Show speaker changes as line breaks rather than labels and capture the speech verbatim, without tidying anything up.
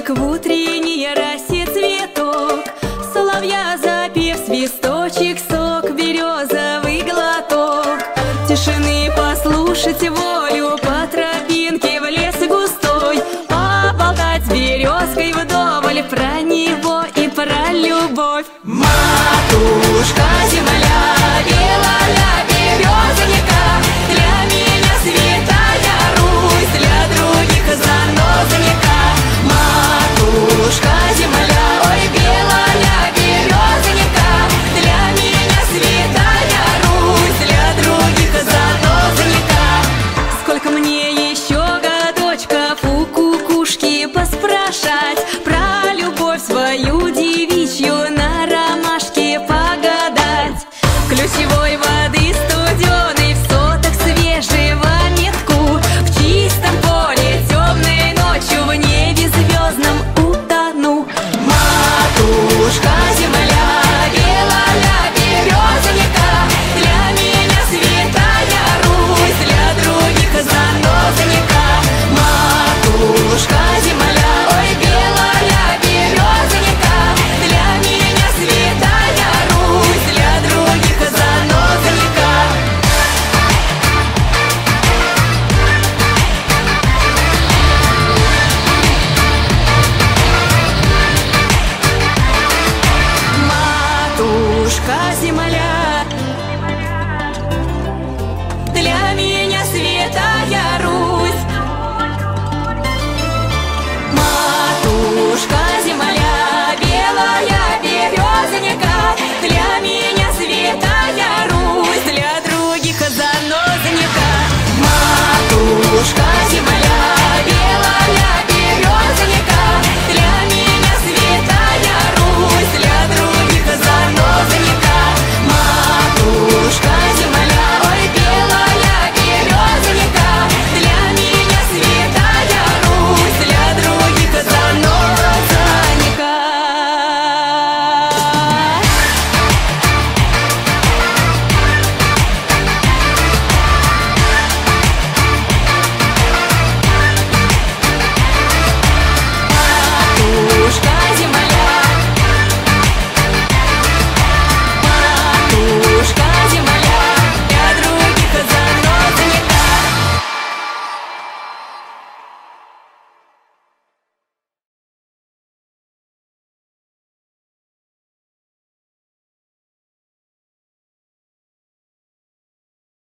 Как в утренней росе цветок, соловья запев свисточек, сок березовый глоток. Тишины послушать волю, по тропинке в лес густой, поболтать с березкой вдоволь про него и про любовь. Матушка земля, белая березонька, для меня святая Русь, для других занозонька. Матушка земля, ой, белая березонька, для меня святая Русь, для других занозонька. Сколько мне еще годочков у кукушки поспрашать про